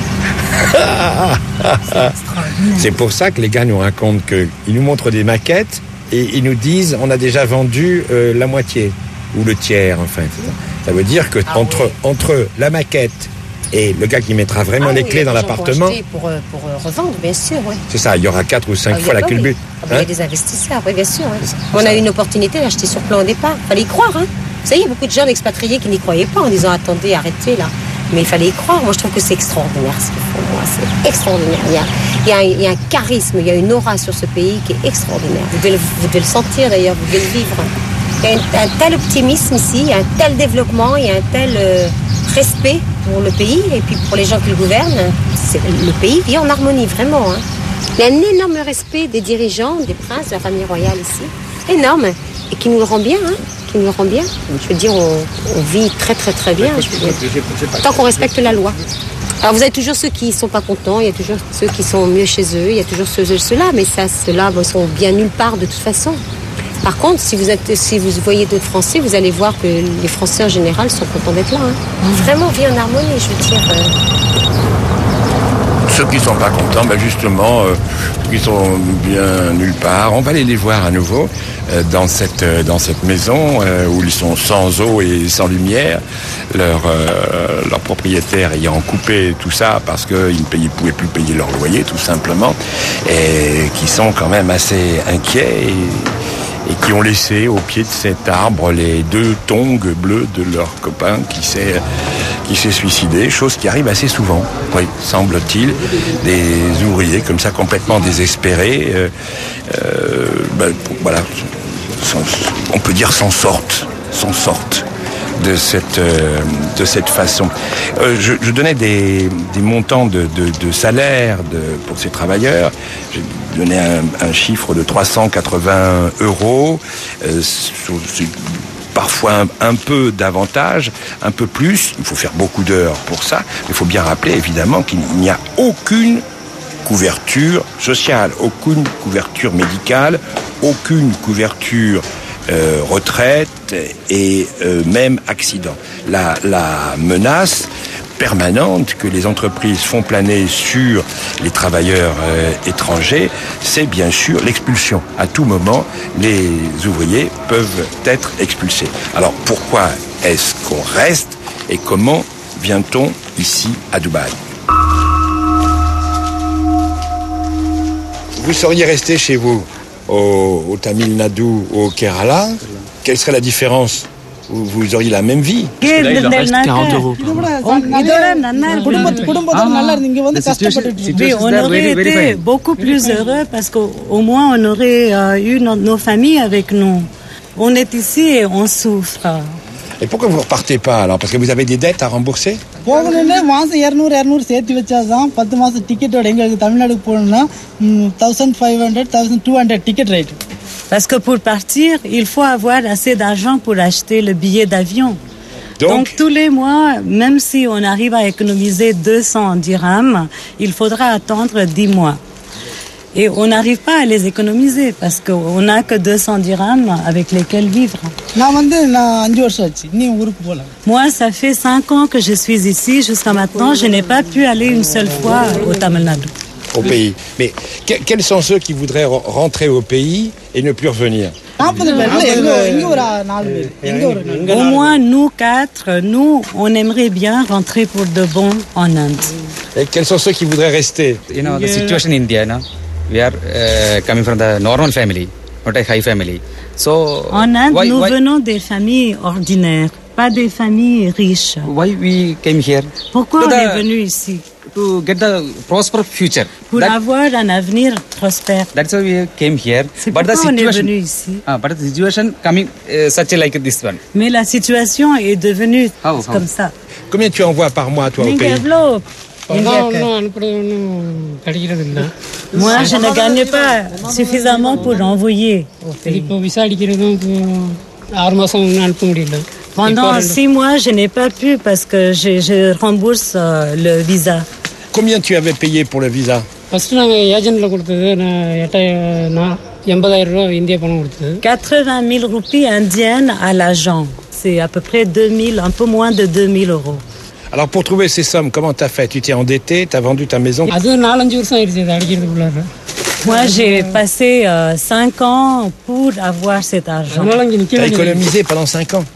C'est pour ça que les gars nous racontent qu'ils nous montrent des maquettes et ils nous disent on a déjà vendu la moitié ou le tiers, enfin. Ça veut dire que entre la maquette et le gars qui mettra vraiment les clés dans l'appartement... Pour revendre, bien sûr, oui. C'est ça, il y aura 4 ou 5 fois la culbute. Il y a des investisseurs, oui, bien sûr. Oui. On a eu une opportunité d'acheter sur plan au départ. Il fallait y croire, hein. Vous savez, il y a beaucoup de jeunes expatriés qui n'y croyaient pas en disant attendez, arrêtez là. Mais il fallait y croire. Moi, je trouve que c'est extraordinaire ce qu'ils font. Moi, c'est extraordinaire. Il y a un charisme, il y a une aura sur ce pays qui est extraordinaire. Vous devez le sentir d'ailleurs, vous devez le vivre. Il y a un tel optimisme ici, il y a un tel développement, il y a un tel respect pour le pays et puis pour les gens qui le gouvernent. Le pays vit en harmonie, vraiment. Hein. Il y a un énorme respect des dirigeants, des princes, de la famille royale ici. Énorme. Et qui nous le rend bien, hein. Qui nous le rend bien. Je veux dire, on vit très très très bien. Tant qu'on respecte la loi. Alors vous avez toujours ceux qui ne sont pas contents, il y a toujours ceux qui sont mieux chez eux, il y a toujours ceux-là, mais ceux-là sont bien nulle part de toute façon. Par contre, si vous voyez d'autres Français, vous allez voir que les Français en général sont contents d'être là. Hein. Vraiment vit en harmonie, je veux dire. Ceux qui ne sont pas contents, justement, qui sont bien nulle part, on va aller les voir à nouveau dans cette maison où ils sont sans eau et sans lumière, leur propriétaire ayant coupé tout ça parce qu'ils ne pouvaient plus payer leur loyer, tout simplement, et qui sont quand même assez inquiets et qui ont laissé au pied de cet arbre les 2 tongs bleus de leur copain qui s'est suicidé, chose qui arrive assez souvent, oui, semble-t-il. Des ouvriers comme ça complètement désespérés, voilà, on peut dire s'en sortent de cette façon. Je donnais des montants de salaire pour ces travailleurs. J'ai donné un chiffre de 380 €. C'est parfois un peu davantage, un peu plus. Il faut faire beaucoup d'heures pour ça. Mais il faut bien rappeler évidemment qu'il n'y a aucune couverture sociale, aucune couverture médicale, aucune couverture retraite et même accident. La menace permanente que les entreprises font planer sur les travailleurs étrangers, c'est bien sûr l'expulsion. À tout moment, les ouvriers peuvent être expulsés. Alors pourquoi est-ce qu'on reste et comment vient-on ici à Dubaï? Vous seriez resté chez vous au Tamil Nadu, au Kerala, quelle serait la différence vous auriez la même vie. Là, il leur reste 40 euros. Oui, on aurait été beaucoup plus heureux parce qu'au moins on aurait eu nos familles avec nous. On est ici et on souffre. Et pourquoi vous ne repartez pas alors? Parce que vous avez des dettes à rembourser? போகணும்னா மாதம் 200 சேர்த்து வச்சாதான் 10 மாதம் டிக்கெட்டோட எங்களுக்கு தமிழ்நாடுக்கு போகணும்னா 1500 1200 ticket rate. Parce que pour partir, il faut avoir assez d'argent pour acheter le billet d'avion. Donc tous les mois, même si on arrive à économiser 200 dirhams, il faudra attendre 10 mois. Et on n'arrive pas à les économiser parce qu'on n'a que 200 dirhams avec lesquels vivre. Moi, ça fait 5 ans que je suis ici. Jusqu'à maintenant, je n'ai pas pu aller une seule fois au Tamil Nadu. Au pays. Mais quels sont ceux qui voudraient rentrer au pays et ne plus revenir? Au moins, nous 4, on aimerait bien rentrer pour de bon en Inde. Et quels sont ceux qui voudraient rester? You know, the situation in India, no? We are coming from the normal family, not a high family. So, en Inde, nous venons des familles ordinaires, pas des familles riches. Why we came here? Pourquoi on est venu ici? To get the prosperous future. Pour avoir un avenir prospère. That's why we came here. C'est pourquoi on est venu ici. But the situation coming such like this one. Mais la situation est devenue comme ça. Combien tu envoies par mois, toi, au pays? Moi, je ne gagne pas suffisamment pour envoyer au pays. Pendant 6 mois, je n'ai pas pu parce que je rembourse le visa. Combien tu avais payé pour le visa? 80 000 roupies indiennes à l'agent. C'est à peu près 2000, un peu moins de 2000 euros. Alors pour trouver ces sommes, comment t'as fait? Tu t'es endetté, t'as vendu ta maison? Moi, j'ai passé 5 ans pour avoir cet argent. T'as économisé pendant 5 ans?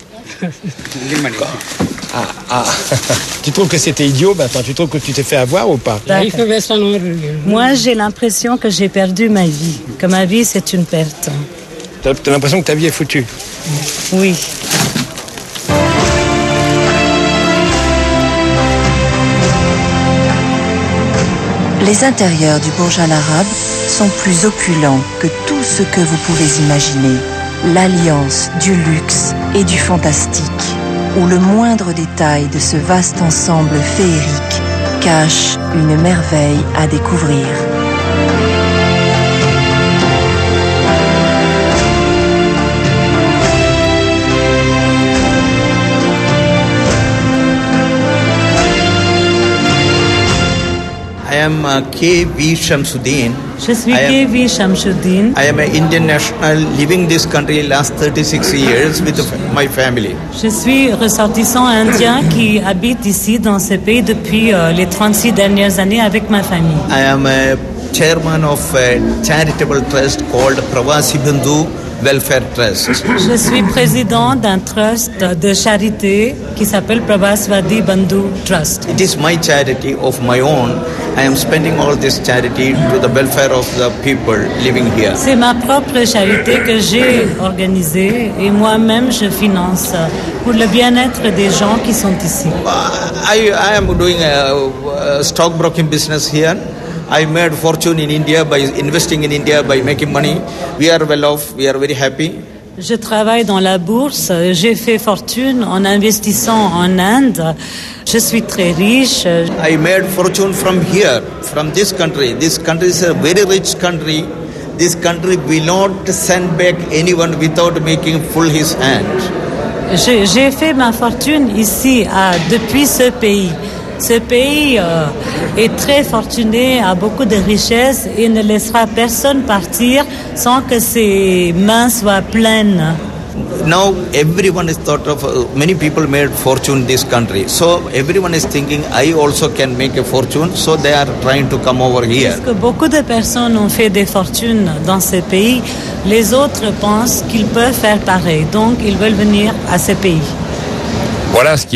Tu trouves que c'était idiot maintenant? Tu trouves que tu t'es fait avoir ou pas? Moi, j'ai l'impression que j'ai perdu ma vie, que ma vie c'est une perte. T'as l'impression que ta vie est foutue? Oui. Les intérieurs du Burj Al Arab sont plus opulents que tout ce que vous pouvez imaginer. L'alliance du luxe et du fantastique, où le moindre détail de ce vaste ensemble féerique cache une merveille à découvrir. I am K.V. Shamsuddin. Je suis K.V. Shamsuddin. I am an Indian national living this country last 36 years with my family. Je suis ressortissant indien qui habite ici dans ce pays depuis les 36 dernières années avec ma famille. I am a chairman of a charitable trust called Pravasi Bandhu Welfare Trust. Je suis président d'un trust de charité qui s'appelle Pravasvadi Bandhu Trust. It is my charity of my own. I am spending all this charity to the welfare of the people living here. C'est ma propre charité que j'ai organisée et moi-même je finance pour le bien-être des gens qui sont ici. I am doing a stockbroking business here. I made fortune in India by investing in India, by making money. We are well off. We are very happy. Je travaille dans la bourse. J'ai fait fortune en investissant en Inde. Je suis très riche. I made fortune from here, from this country. This country is a very rich country. This country will not send back anyone without making full his hand. J'ai fait ma fortune ici, depuis ce pays. Ce pays est très fortuné, a beaucoup de richesses et ne laissera personne partir sans que ses mains soient pleines. Now everyone is thought of, many people made fortune in this country. So everyone is thinking, I also can make a fortune. So they are trying to come over here. Parce que beaucoup de personnes ont fait des fortunes dans ce pays, les autres pensent qu'ils peuvent faire pareil. Donc ils veulent venir à ce pays. Voilà ce qui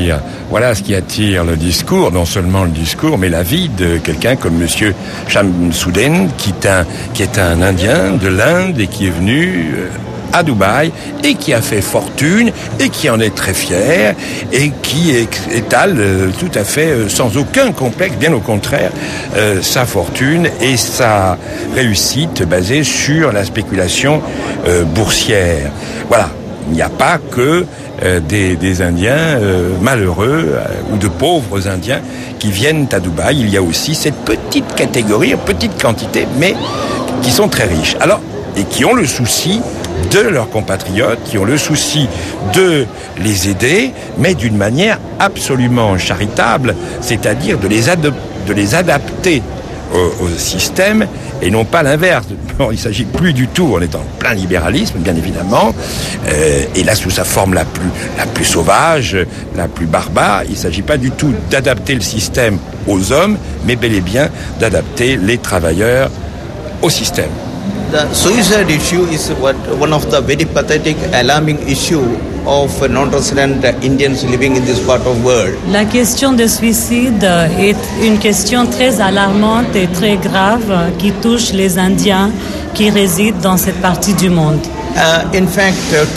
attire le discours, non seulement le discours, mais la vie de quelqu'un comme Monsieur Shamsuddin, qui est un Indien de l'Inde et qui est venu à Dubaï et qui a fait fortune et qui en est très fier et qui étale tout à fait sans aucun complexe, bien au contraire, sa fortune et sa réussite basée sur la spéculation boursière. Voilà, il n'y a pas que des Indiens malheureux ou de pauvres Indiens qui viennent à Dubaï. Il y a aussi cette petite catégorie, petite quantité, mais qui sont très riches. Alors, et qui ont le souci de leurs compatriotes, qui ont le souci de les aider, mais d'une manière absolument charitable, c'est-à-dire de les adapter au système et non pas l'inverse. Bon, il ne s'agit plus du tout, on est en plein libéralisme, bien évidemment, et là sous sa forme la plus sauvage, la plus barbare. Il ne s'agit pas du tout d'adapter le système aux hommes, mais bel et bien d'adapter les travailleurs au système. The suicide issue is one of the very pathetic, alarming issue of non-resident Indians living in this part of the world. La question de suicide est une question très alarmante et très grave qui touche les Indiens qui résident dans cette partie du monde. In fact,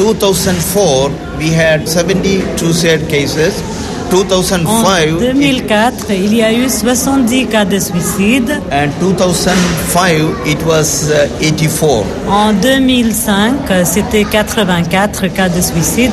2004, we had 70 suicide cases. 2005, en 2004, il y a eu 70 cas de suicide. And 2005, it was 84. En 2005, c'était 84 cas de suicide.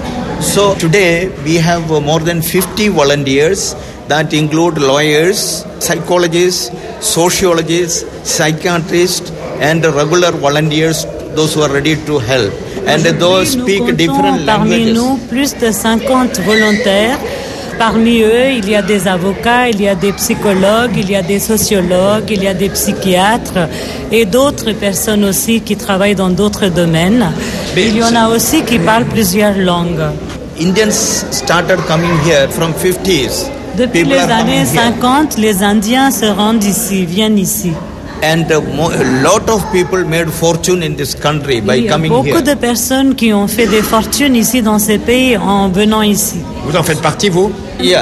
So today, we have more than 50 volunteers that include lawyers, psychologists, sociologists, psychiatrists, and regular volunteers, those who are ready to help. And those speak different languages. Parmi nous, plus de 50 volontaires. Parmi eux, il y a des avocats, il y a des psychologues, il y a des sociologues, il y a des psychiatres et d'autres personnes aussi qui travaillent dans d'autres domaines. Il y en a aussi qui parlent plusieurs langues. Indians started coming here from 50s. Depuis les années 50, les Indiens se rendent ici, viennent ici. And a lot of people made fortune in this country by coming here. Il y a beaucoup de personnes qui ont fait des fortunes ici dans ces pays en venant ici. Vous en faites partie, vous? Yeah,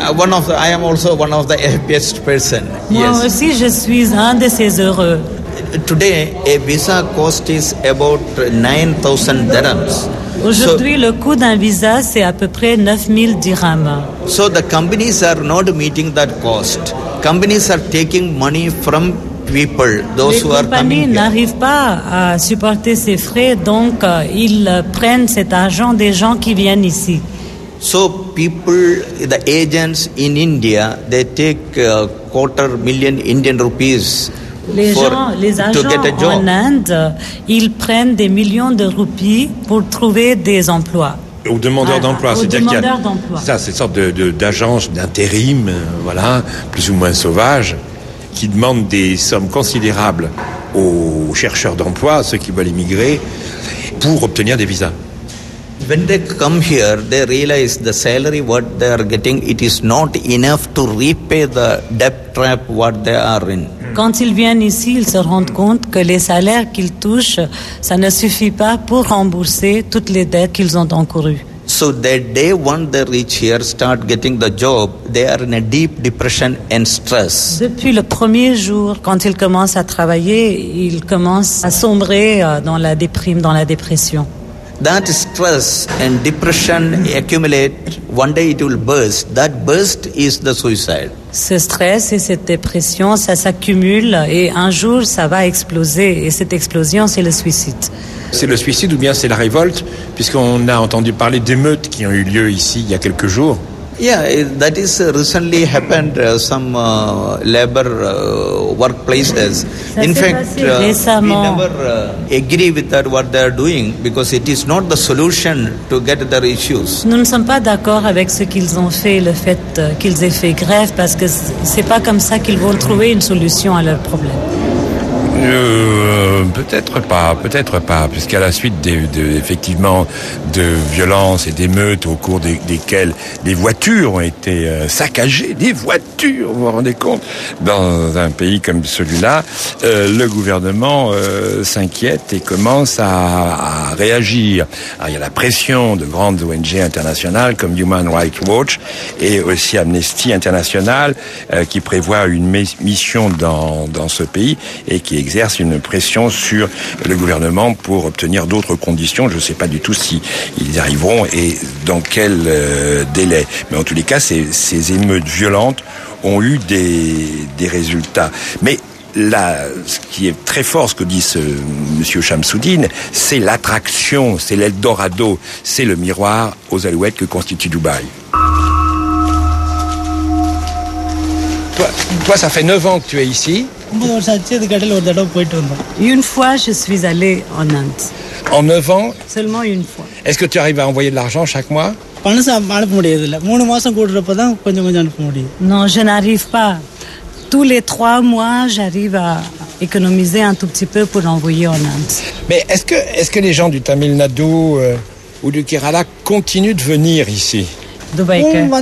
I am also one of the happiest person. Moi aussi, je suis un de ces heureux. Today, a visa cost is about 9,000 dirhams. Aujourd'hui, le coût d'un visa, c'est à peu près 9,000 dirhams. So the companies are not meeting that cost. Companies are taking money from people, those who are coming here. Les compagnies n'arrivent pas à supporter ces frais, donc ils prennent cet argent des gens qui viennent ici. So people, the agents in India, they take $250,000 Indian rupees. Les agents en Inde, ils prennent des millions de roupies pour trouver des emplois. Aux demandeurs d'emploi, c'est-à-dire qu'il y a ça, c'est une sorte d'agence d'intérim, voilà, plus ou moins sauvage, qui demandent des sommes considérables aux chercheurs d'emploi, ceux qui veulent immigrer, pour obtenir des visas. When they come here, they realize the salary what they are getting, it is not enough to repay the debt trap what they are in. Quand ils viennent ici, ils se rendent compte que les salaires qu'ils touchent, ça ne suffit pas pour rembourser toutes les dettes qu'ils ont encourues. So the day one they reach here, start getting the job, they are in a deep depression and stress. Depuis le premier jour, quand ils commencent à travailler, ils commencent à sombrer dans la déprime, dans la dépression. That stress and depression accumulate, one day it will burst. That burst is the suicide. Ce stress et cette dépression, ça s'accumule et un jour ça va exploser et cette explosion c'est le suicide. C'est le suicide ou bien c'est la révolte, puisqu'on a entendu parler d'émeutes qui ont eu lieu ici il y a quelques jours. Yeah, that is recently happened some labor workplaces. In fact, we never agree with that what they are doing because it is not the solution to get their issues. Nous ne sommes pas d'accord avec ce qu'ils ont fait, le fait qu'ils aient fait grève, parce que c'est pas comme ça qu'ils vont trouver une solution à leurs problèmes. Peut-être pas, puisqu'à la suite effectivement de violences et d'émeutes au cours desquelles des voitures ont été saccagées, des voitures, vous vous rendez compte, dans un pays comme celui-là, le gouvernement s'inquiète et commence à réagir. Alors, il y a la pression de grandes ONG internationales comme Human Rights Watch et aussi Amnesty International qui prévoit une mission dans ce pays et qui exerce une pression sur le gouvernement pour obtenir d'autres conditions. Je ne sais pas du tout si ils y arriveront et dans quel délai. Mais en tous les cas, ces émeutes violentes ont eu des résultats. Mais là, ce qui est très fort, ce que dit monsieur Chamsoudine, c'est l'attraction, c'est l'Eldorado, c'est le miroir aux alouettes que constitue Dubaï. Toi, ça fait 9 ans que tu es ici. Une fois, je suis allée en Inde. En 9 ans? Seulement une fois. Est-ce que tu arrives à envoyer de l'argent chaque mois? Non, je n'arrive pas. Tous les 3 mois, j'arrive à économiser un tout petit peu pour envoyer en Inde. Mais est-ce que les gens du Tamil Nadu ou du Kerala continuent de venir ici? Dubaï.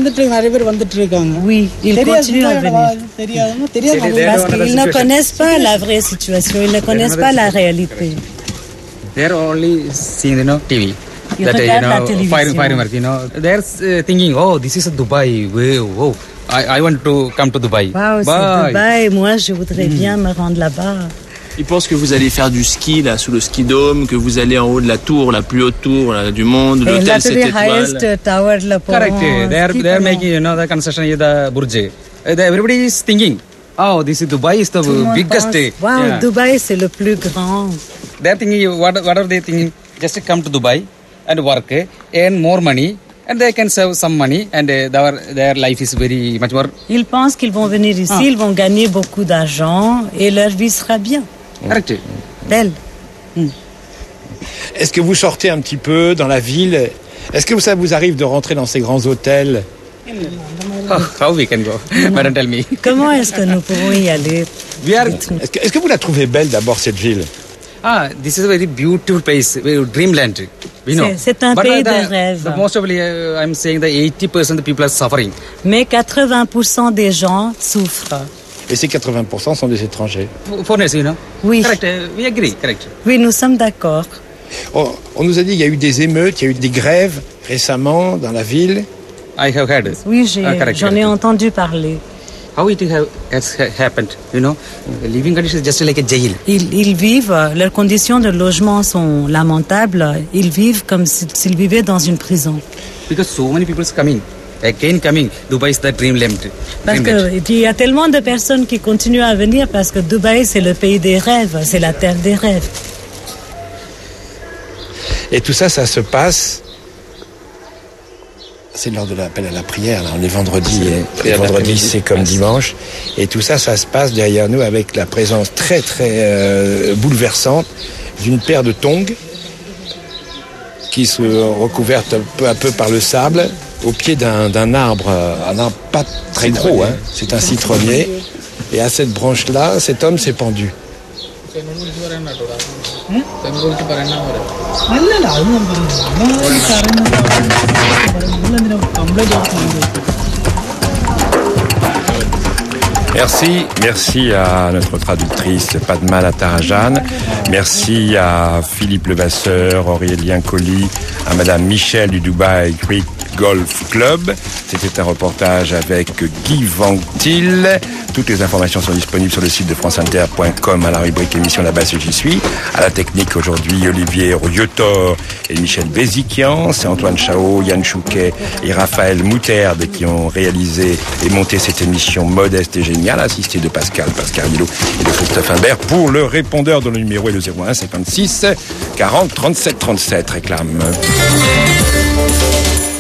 Oui, ils continuent à venir. Parce qu'ils ne connaissent pas la vraie situation, ils ne connaissent pas la réalité. They're only seeing, TV. Ils regardent la télévision. They're thinking, oh, this is Dubai. Wow. I want to come to Dubai. Wow, c'est Dubaï. Moi, je voudrais bien me rendre là-bas. Ils pensent que vous allez faire du ski là sous le ski dome, que vous allez en haut de la tour, la plus haute tour là, du monde, l'hôtel 7 étoiles. Correct. They're making the construction of the Burj. Everybody is thinking, oh, this is Dubai is the biggest. Wow, yeah. Dubaï c'est le plus grand. They're thinking, what are they thinking? Just come to Dubai and work, earn more money. And they can save some money and their life is very much more. Ils pensent qu'ils vont venir ici, ils vont gagner beaucoup d'argent et leur vie sera bien. Correct. Belle. Est-ce que vous sortez un petit peu dans la ville? Est-ce que ça vous arrive de rentrer dans ces grands hôtels? How we can go? Madam, tell me. Comment est-ce que nous pouvons y aller? Est-ce que vous la trouvez belle d'abord cette ville? This is a very beautiful place, dreamland. We know. C'est un pays de rêve. Most of I'm saying that 80% of the people are suffering. Mais 80% des gens souffrent. Et ces 80% sont des étrangers. Foreigners, Oui. Correct. We agree. Correct. Oui, nous sommes d'accord. On nous a dit qu'il y a eu des émeutes, il y a eu des grèves récemment dans la ville. I have heard. Oui, j'en ai entendu parler. How it has happened, living conditions just like a jail. Ils vivent, leurs conditions de logement sont lamentables. Ils vivent comme s'ils vivaient dans une prison. Because so many people coming. Dubai is the dreamland. Parce qu'il y a tellement de personnes qui continuent à venir parce que Dubaï c'est le pays des rêves, c'est la terre des rêves. Et tout ça se passe. C'est lors de l'appel à la prière, là, on est vendredi. Et vendredi, c'est comme dimanche. Et tout ça se passe derrière nous avec la présence très, très bouleversante d'une paire de tongs qui se recouverte peu à peu par le sable au pied d'un arbre, un arbre pas très gros, hein. C'est un citronnier. Et à cette branche-là, cet homme s'est pendu. Merci à notre traductrice Padma Latarajan, merci à Philippe Levasseur, Aurélien Colli, à Madame Michel du Dubai Creek Golf Club. C'était un reportage avec Guy Vanctil. Toutes les informations sont disponibles sur le site de franceinter.com à la rubrique émission La Basse J'y suis. À la technique aujourd'hui, Olivier Riotor et Michel Béziquian. C'est Antoine Chao, Yann Chouquet et Raphaël Mouterde qui ont réalisé et monté cette émission modeste et géniale, assistée de Pascal Milo et de Christophe Imbert. Pour le répondeur dont le numéro est le 01 56 40 37 37. Réclame.